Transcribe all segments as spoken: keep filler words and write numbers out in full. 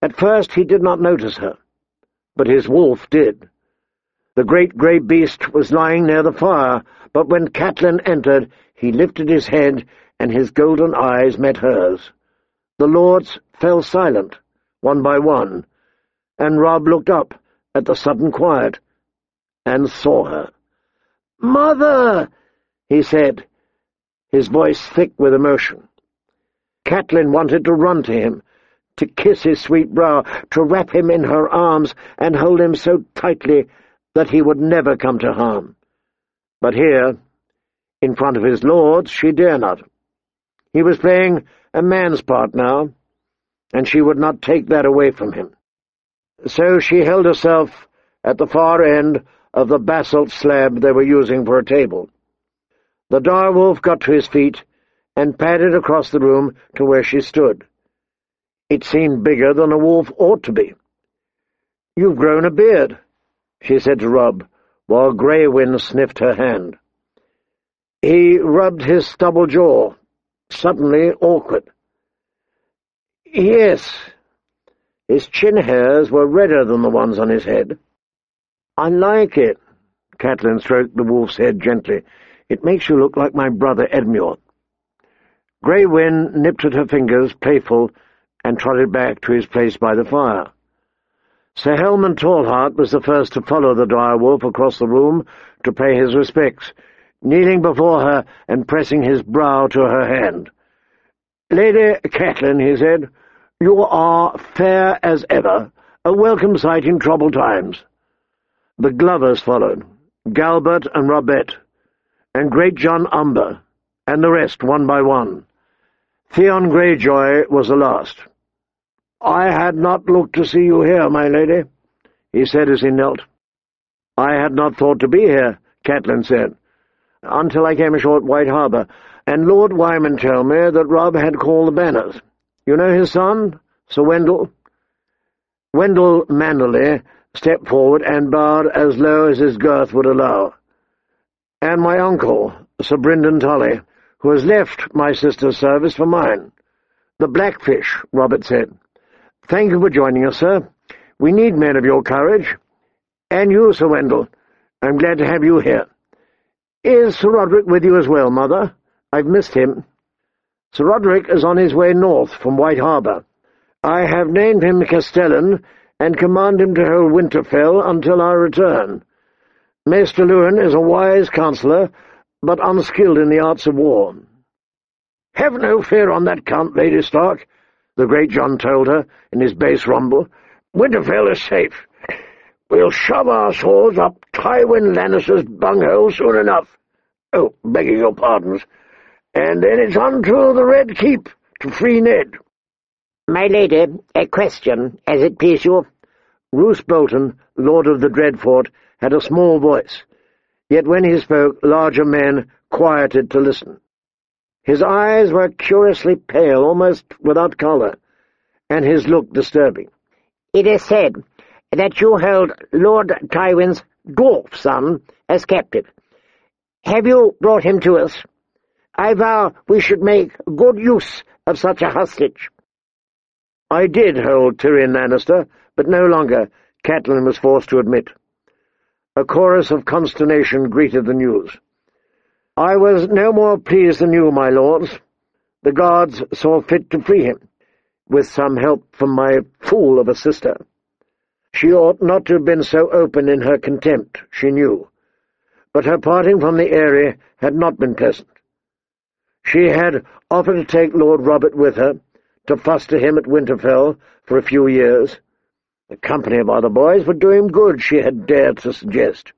At first he did not notice her, but his wolf did. The great grey beast was lying near the fire, but when Catelyn entered, he lifted his head, and his golden eyes met hers. The lords fell silent, one by one, and Robb looked up at the sudden quiet, and saw her. "Mother!" he said, his voice thick with emotion. Catelyn wanted to run to him, to kiss his sweet brow, to wrap him in her arms and hold him so tightly that he would never come to harm. But here, in front of his lords, she dare not. He was playing a man's part now, and she would not take that away from him. So she held herself at the far end of the basalt slab they were using for a table. The direwolf got to his feet and padded across the room to where she stood. It seemed bigger than a wolf ought to be. "You've grown a beard," she said to Robb, while Grey Wind sniffed her hand. He rubbed his stubble jaw, suddenly awkward. "Yes." His chin hairs were redder than the ones on his head. "I like it." Catelyn stroked the wolf's head gently. "It makes you look like my brother Edmure." Grey Wind nipped at her fingers, playful, and trotted back to his place by the fire. Sir Helman Tallheart was the first to follow the direwolf across the room to pay his respects, kneeling before her and pressing his brow to her hand. "Lady Catelyn," he said, "you are fair as ever, a welcome sight in troubled times." The Glovers followed, Galbert and Robert, and Great John Umber, and the rest one by one. Theon Greyjoy was the last. "I had not looked to see you here, my lady," he said as he knelt. "I had not thought to be here," Catelyn said, "until I came ashore at White Harbour, and Lord Wyman told me that Robb had called the Banners. You know his son, Sir Wendell?" Wendell Manderley stepped forward and bowed as low as his girth would allow. "And my uncle, Sir Brynden Tully, who has left my sister's service for mine." "The Blackfish," Robert said. "Thank you for joining us, sir. We need men of your courage. And you, Sir Wendell. I'm glad to have you here. Is Sir Roderick with you as well, Mother? I've missed him." "Sir Roderick is on his way north from White Harbour. I have named him Castellan, and command him to hold Winterfell until our return. Maester Luwin is a wise counsellor, but unskilled in the arts of war." "Have no fear on that count, Lady Stark," the Great John told her in his bass rumble. "Winterfell is safe. We'll shove our swords up Tywin Lannister's bunghole soon enough. Oh, begging your pardons. And then it's on to the Red Keep to free Ned." "My lady, a question, as it please you." Roose Bolton, Lord of the Dreadfort, had a small voice, yet when he spoke, larger men quieted to listen. His eyes were curiously pale, almost without colour, and his look disturbing. "It is said that you held Lord Tywin's dwarf son as captive. Have you brought him to us? I vow we should make good use of such a hostage." "I did hold Tyrion Lannister, but no longer," Catelyn was forced to admit. A chorus of consternation greeted the news. "I was no more pleased than you, my lords. The guards saw fit to free him, with some help from my fool of a sister. She ought not to have been so open in her contempt, she knew, but her parting from the Eyrie had not been pleasant. She had offered to take Lord Robert with her, to foster him at Winterfell for a few years. The company of other boys would do him good, she had dared to suggest.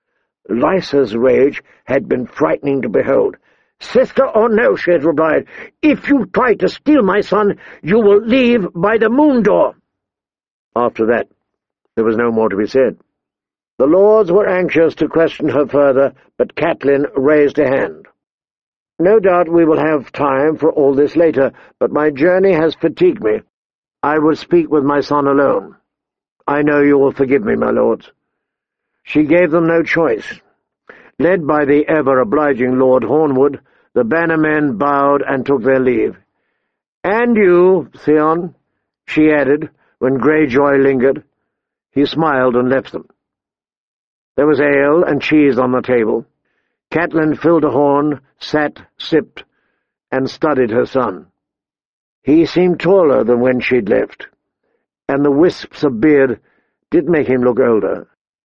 Lysa's rage had been frightening to behold. "Sister or no," she had replied, "if you try to steal my son, you will leave by the moon door." After that, there was no more to be said. The lords were anxious to question her further, but Catelyn raised a hand. "No doubt we will have time for all this later, but my journey has fatigued me. I will speak with my son alone. I know you will forgive me, my lords." She gave them no choice. Led by the ever-obliging Lord Hornwood, the bannermen bowed and took their leave. "And you, Theon," she added, when Greyjoy lingered, he smiled and left them. There was ale and cheese on the table. Catelyn filled a horn, sat, sipped, and studied her son. He seemed taller than when she'd left, and the wisps of beard did make him look older.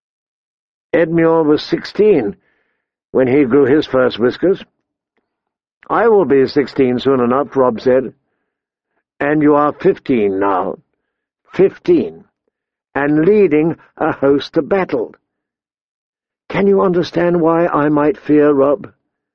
Edmure was sixteen when he grew his first whiskers. "I will be sixteen soon enough," Robb said. "And you are fifteen now. Fifteen. And leading a host to battle. Can you understand why I might fear, Robb?"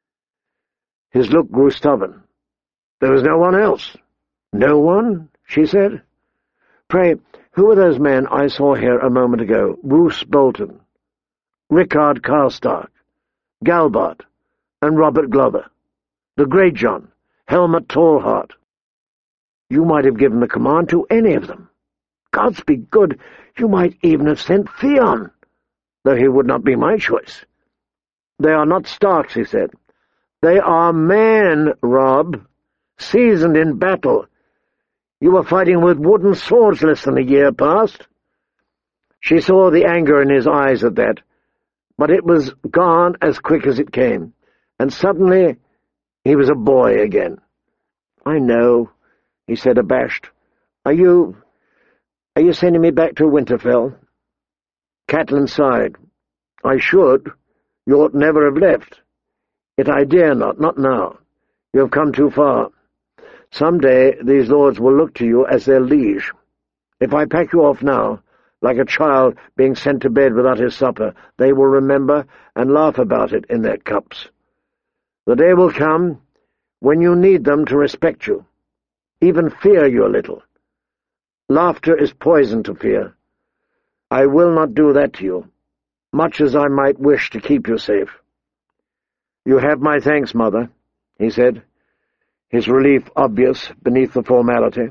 His look grew stubborn. "There was no one else." "No one?" she said. "Pray, who were those men I saw here a moment ago? Roose Bolton, Rickard Karstark, Galbart, and Robert Glover, the Greyjohn, Helmut Tallheart. You might have given the command to any of them. Gods be good, you might even have sent Theon, though he would not be my choice." "They are not Starks," he said. "They are men, Robb, seasoned in battle. You were fighting with wooden swords less than a year past." She saw the anger in his eyes at that, but it was gone as quick as it came, and suddenly he was a boy again. "I know," he said, abashed. Are you... are you sending me back to Winterfell?" Catelyn sighed. "I should. You ought never have left. Yet I dare not, not now. You have come too far. Some day these lords will look to you as their liege. If I pack you off now, like a child being sent to bed without his supper, they will remember and laugh about it in their cups. The day will come when you need them to respect you, even fear you a little. Laughter is poison to fear. I will not do that to you, much as I might wish to keep you safe." "You have my thanks, Mother," he said, his relief obvious beneath the formality.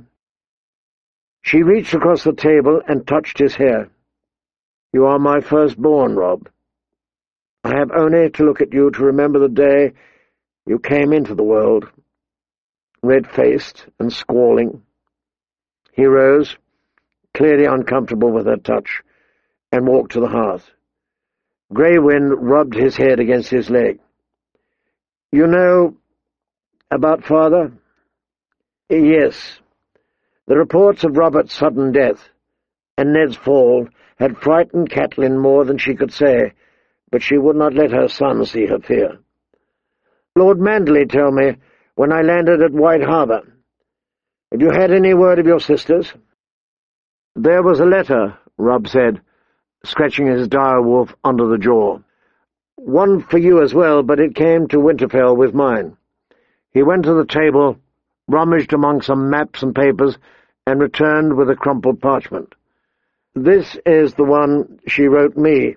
She reached across the table and touched his hair. "You are my firstborn, Robb. I have only to look at you to remember the day you came into the world, red-faced and squalling." He rose, clearly uncomfortable with her touch, and walked to the hearth. Grey Wind rubbed his head against his leg. "You know about Father?" "Yes. The reports of Robert's sudden death and Ned's fall had frightened Catelyn more than she could say, but she would not let her son see her fear. Lord Manderley told me when I landed at White Harbour. Have you had any word of your sisters?" "There was a letter," Robb said, scratching his direwolf under the jaw. "One for you as well, but it came to Winterfell with mine." He went to the table, rummaged among some maps and papers, and returned with a crumpled parchment. "This is the one she wrote me.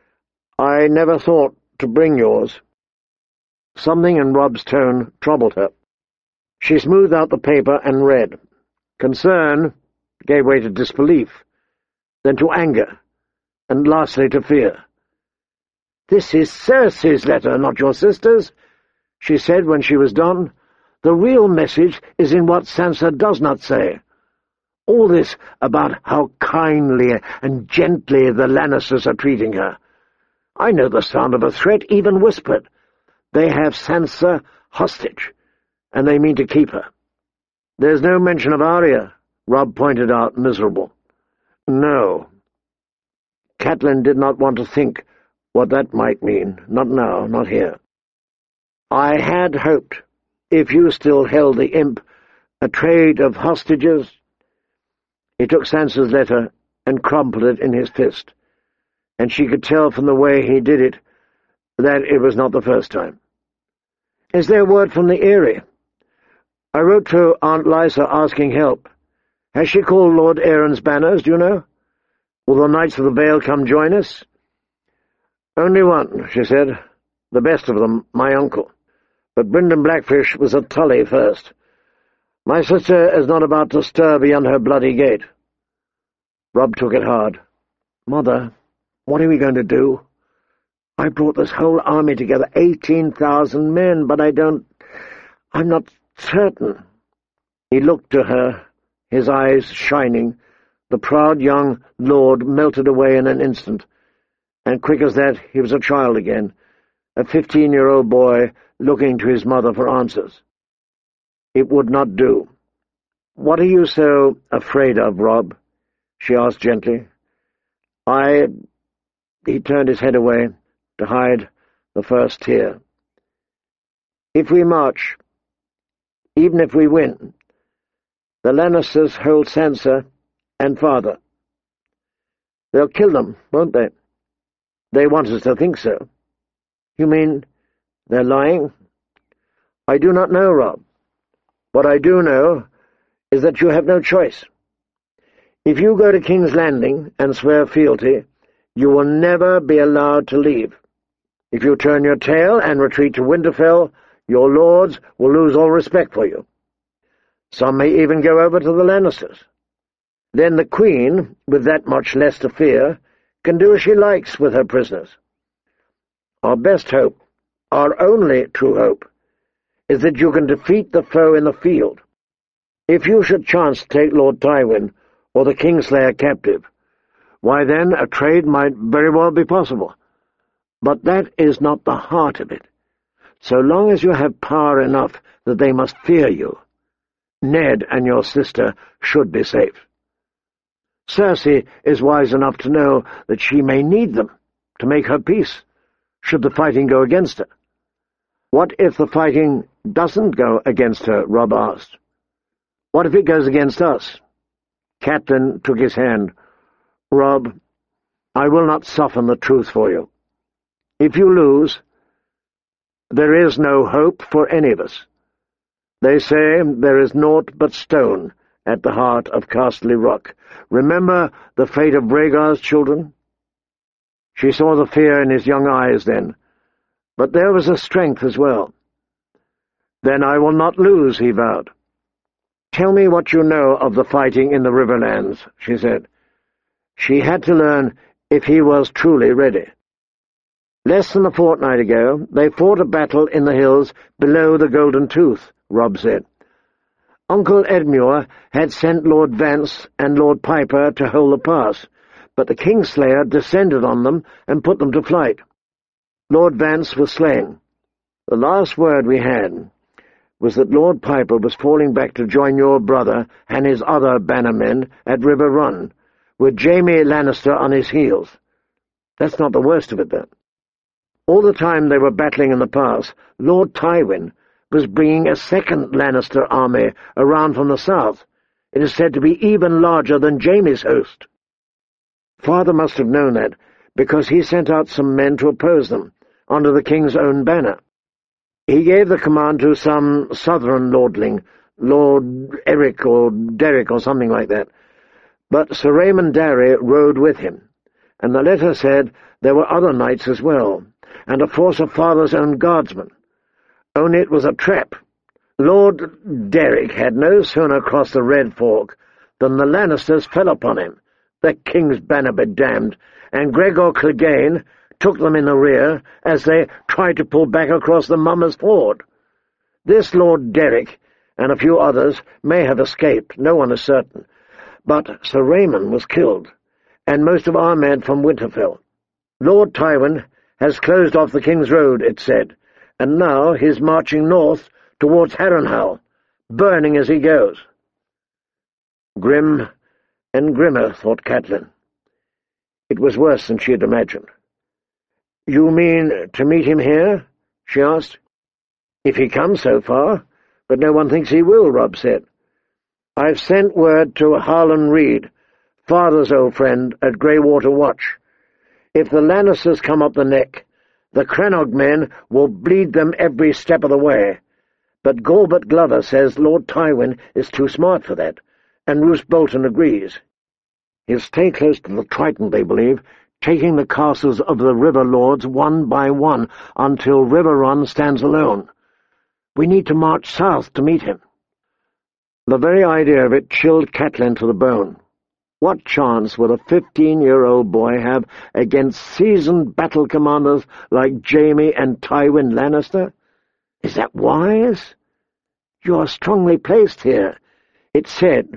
I never thought to bring yours." Something in Robb's tone troubled her. She smoothed out the paper and read. Concern gave way to disbelief, then to anger, and lastly to fear. "This is Cersei's letter, not your sister's," she said when she was done. "The real message is in what Sansa does not say. All this about how kindly and gently the Lannisters are treating her. I know the sound of a threat, even whispered. They have Sansa hostage, and they mean to keep her." "There's no mention of Arya," Robb pointed out, miserable. "No." Catelyn did not want to think what that might mean. Not now, not here. "I had hoped, if you still held the imp, a trade of hostages—" He took Sansa's letter and crumpled it in his fist, and she could tell from the way he did it that it was not the first time. "Is there word from the Eyrie? I wrote to Aunt Lysa asking help. Has she called Lord Aaron's banners, do you know? Will the Knights of the Vale come join us?" "Only one," she said. "The best of them, my uncle. But Brynden Blackfish was at Tully first. My sister is not about to stir beyond her bloody gate." Robb took it hard. "Mother, what are we going to do? I brought this whole army together, eighteen thousand men, but I don't... I'm not certain." He looked to her, his eyes shining, The proud young lord melted away in an instant, and quick as that he was a child again, a fifteen-year-old boy looking to his mother for answers. It would not do. "What are you so afraid of, Rob?" she asked gently. I... He turned his head away to hide the first tear. "If we march, even if we win, the Lannisters hold Sansa and Father. They'll kill them, won't they? They want us to think so." "You mean they're lying?" "I do not know, Rob. What I do know is that you have no choice. If you go to King's Landing and swear fealty, you will never be allowed to leave. If you turn your tail and retreat to Winterfell, your lords will lose all respect for you. Some may even go over to the Lannisters. Then the Queen, with that much less to fear, can do as she likes with her prisoners. Our best hope, our only true hope, is that you can defeat the foe in the field. If you should chance to take Lord Tywin or the Kingslayer captive, why then a trade might very well be possible. But that is not the heart of it. So long as you have power enough that they must fear you, Ned and your sister should be safe. Cersei is wise enough to know that she may need them to make her peace, should the fighting go against her." "What if the fighting doesn't go against her?" Rob asked. "What if it goes against us?" Catelyn took his hand. "Rob, I will not soften the truth for you. If you lose, there is no hope for any of us. They say there is naught but stone at the heart of Casterly Rock. Remember the fate of Rhaegar's children?" She saw the fear in his young eyes then, but there was a strength as well. "Then I will not lose," he vowed. "Tell me what you know of the fighting in the Riverlands," she said. She had to learn if he was truly ready. "Less than a fortnight ago, they fought a battle in the hills below the Golden Tooth," Rob said. "Uncle Edmure had sent Lord Vance and Lord Piper to hold the pass, but the Kingslayer descended on them and put them to flight. Lord Vance was slain. The last word we had was that Lord Piper was falling back to join your brother and his other bannermen at River Run, with Jaime Lannister on his heels. That's not the worst of it, though. All the time they were battling in the pass, Lord Tywin was bringing a second Lannister army around from the south. It is said to be even larger than Jaime's host. Father must have known that, because he sent out some men to oppose them, under the king's own banner. He gave the command to some southern lordling, Lord Eric or Derek or something like that. But Sir Raymond Darry rode with him, and the letter said there were other knights as well, and a force of Father's own guardsmen. Only it was a trap. Lord Derek had no sooner crossed the Red Fork than the Lannisters fell upon him, the king's banner be damned, and Gregor Clegane took them in the rear as they tried to pull back across the Mummers Ford. This Lord Derek and a few others may have escaped, no one is certain, but Sir Raymond was killed, and most of our men from Winterfell. Lord Tywin has closed off the King's Road, it said, and now he's marching north towards Harrenhal, burning as he goes." Grim and grimmer, thought Catelyn. It was worse than she had imagined. "You mean to meet him here?" she asked. "If he comes so far, but no one thinks he will," Rob said. "I've sent word to Harlan Reed, Father's old friend at Greywater Watch. If the Lannisters come up the neck, the Crannog men will bleed them every step of the way. But Galbert Glover says Lord Tywin is too smart for that, and Roose Bolton agrees. He'll stay close to the Triton, they believe, taking the castles of the River Lords one by one until River Run stands alone. We need to march south to meet him." The very idea of it chilled Catelyn to the bone. What chance would a fifteen-year-old boy have against seasoned battle commanders like Jaime and Tywin Lannister? Is that wise? You are strongly placed here, it said,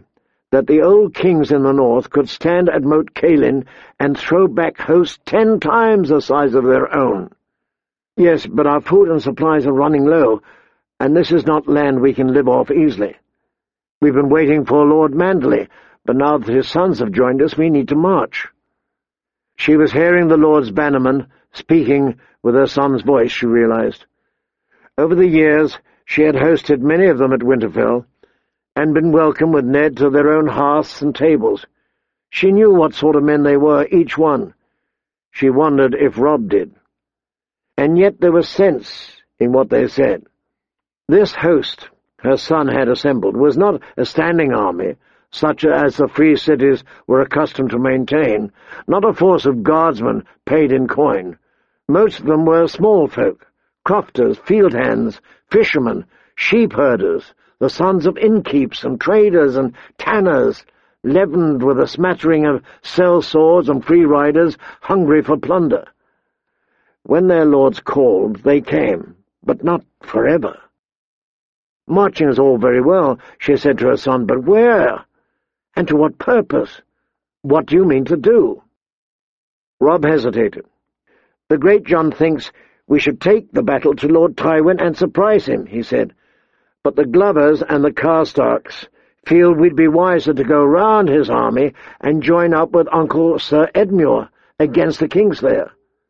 that the old kings in the north could stand at Moat Cailin and throw back hosts ten times the size of their own. Yes, but our food and supplies are running low, and this is not land we can live off easily. We've been waiting for Lord Manderley, but now that his sons have joined us, we need to march." She was hearing the Lord's bannerman speaking with her son's voice, she realized. Over the years, she had hosted many of them at Winterfell, and been welcomed with Ned to their own hearths and tables. She knew what sort of men they were, each one. She wondered if Robb did. And yet there was sense in what they said. This host her son had assembled was not a standing army, such as the free cities were accustomed to maintain, not a force of guardsmen paid in coin. Most of them were small folk, crofters, field hands, fishermen, sheep herders, the sons of innkeeps and traders and tanners, leavened with a smattering of sellswords and free riders hungry for plunder. When their lords called, they came, but not forever. "Marching is all very well," she said to her son, "but where? And to what purpose? What do you mean to do?" Robb hesitated. "The Great John thinks we should take the battle to Lord Tywin and surprise him," he said. "But the Glovers and the Karstarks feel we'd be wiser to go round his army and join up with Uncle Sir Edmure against the Kingslayer."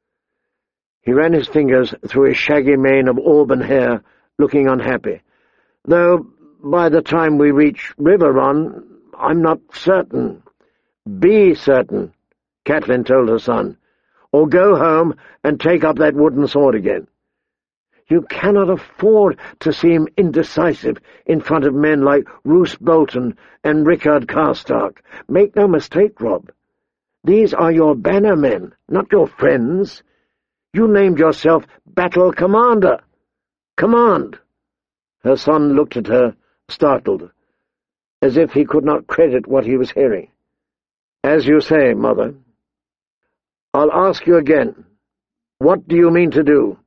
He ran his fingers through his shaggy mane of auburn hair, looking unhappy. "Though, by the time we reach Riverrun, I'm not certain." "Be certain," Catelyn told her son, "or go home and take up that wooden sword again. You cannot afford to seem indecisive in front of men like Roose Bolton and Rickard Karstark. Make no mistake, Robb. These are your bannermen, not your friends. You named yourself Battle Commander. Command." Her son looked at her, startled, as if he could not credit what he was hearing. "As you say, Mother. I'll ask you again. What do you mean to do?"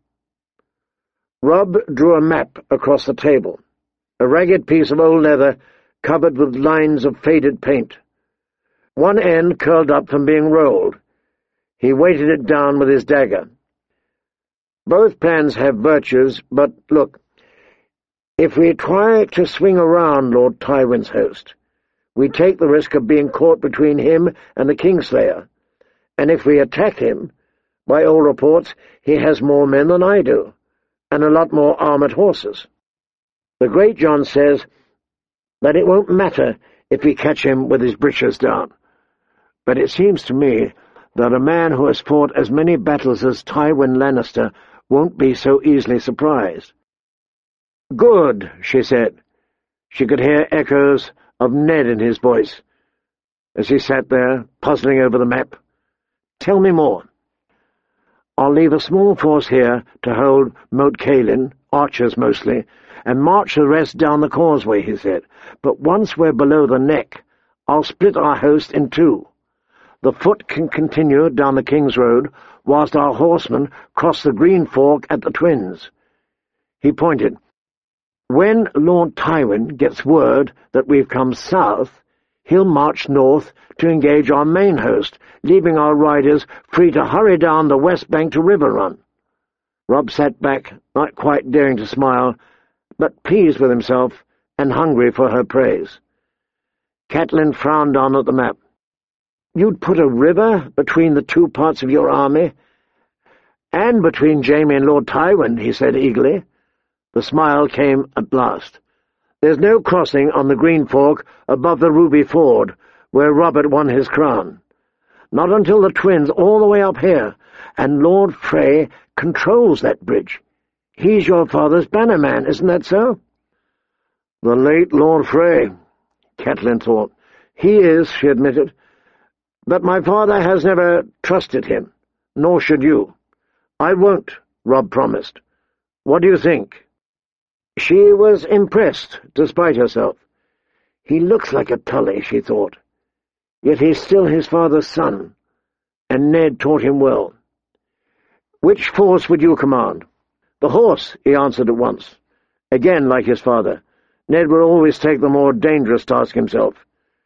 Robb drew a map across the table, a ragged piece of old leather covered with lines of faded paint. One end curled up from being rolled. He weighted it down with his dagger. "Both plans have virtues, but look, if we try to swing around Lord Tywin's host, we take the risk of being caught between him and the Kingslayer, and if we attack him, by all reports he has more men than I do, and a lot more armoured horses. The Great John says that it won't matter if we catch him with his breeches down. But it seems to me that a man who has fought as many battles as Tywin Lannister won't be so easily surprised." "Good," she said. She could hear echoes of Ned in his voice, as he sat there, puzzling over the map. "Tell me more." "I'll leave a small force here to hold Moat Cailin, archers mostly, and march the rest down the causeway," he said. "But once we're below the neck, I'll split our host in two. The foot can continue down the King's Road, whilst our horsemen cross the Green Fork at the Twins." He pointed. "When Lord Tywin gets word that we've come south, he'll march north to engage our main host, leaving our riders free to hurry down the west bank to Riverrun." Robb sat back, not quite daring to smile, but pleased with himself and hungry for her praise. Catelyn frowned down at the map. "You'd put a river between the two parts of your army?" "And between Jaime and Lord Tywin," he said eagerly. The smile came at last. "There's no crossing on the Green Fork above the Ruby Ford, where Robert won his crown. Not until the Twins all the way up here, and Lord Frey controls that bridge. He's your father's bannerman, isn't that so?" "The late Lord Frey," Catelyn thought. "He is," she admitted. "But my father has never trusted him, nor should you." "I won't," Robb promised. "What do you think?" She was impressed, despite herself. He looks like a Tully, she thought. Yet he's still his father's son, and Ned taught him well. "Which force would you command?" "The horse," he answered at once. Again, like his father, Ned would always take the more dangerous task himself.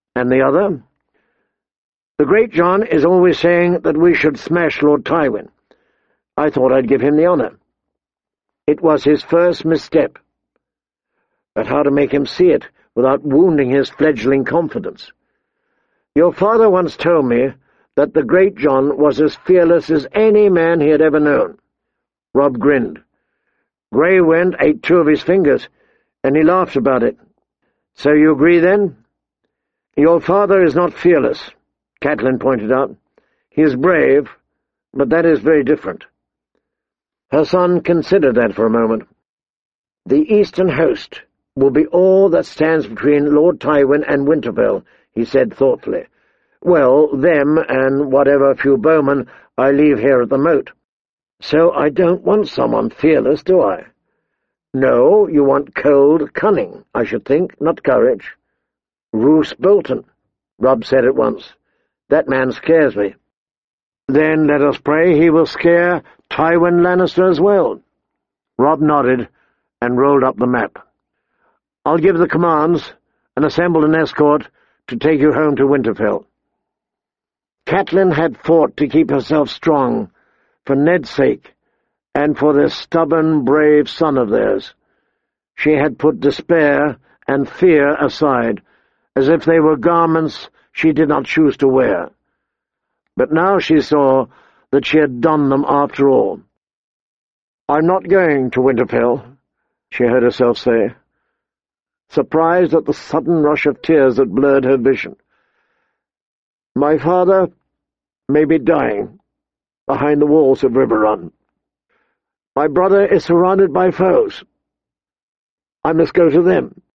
And the other? The Great John is always saying that we should smash Lord Tywin. I thought I'd give him the honour. It was his first misstep. But how to make him see it without wounding his fledgling confidence? Your father once told me that the Great John was as fearless as any man he had ever known. Robb grinned. Grey Wind ate two of his fingers, and he laughed about it. So you agree, then? Your father is not fearless, Catelyn pointed out. He is brave, but that is very different. Her son considered that for a moment. The Eastern host will be all that stands between Lord Tywin and Winterfell, he said thoughtfully. Well, them and whatever few bowmen I leave here at the moat. So I don't want someone fearless, do I? No, you want cold cunning, I should think, not courage. Roose Bolton, Robb said at once. That man scares me. Then let us pray he will scare Tywin Lannister as well. Robb nodded and rolled up the map. I'll give the commands and assemble an escort to take you home to Winterfell. Catelyn had fought to keep herself strong, for Ned's sake, and for this stubborn, brave son of theirs. She had put despair and fear aside, as if they were garments she did not choose to wear. But now she saw that she had done them after all. "I'm not going to Winterfell," she heard herself say, surprised at the sudden rush of tears that blurred her vision. "My father may be dying behind the walls of Riverrun. My brother is surrounded by foes. I must go to them."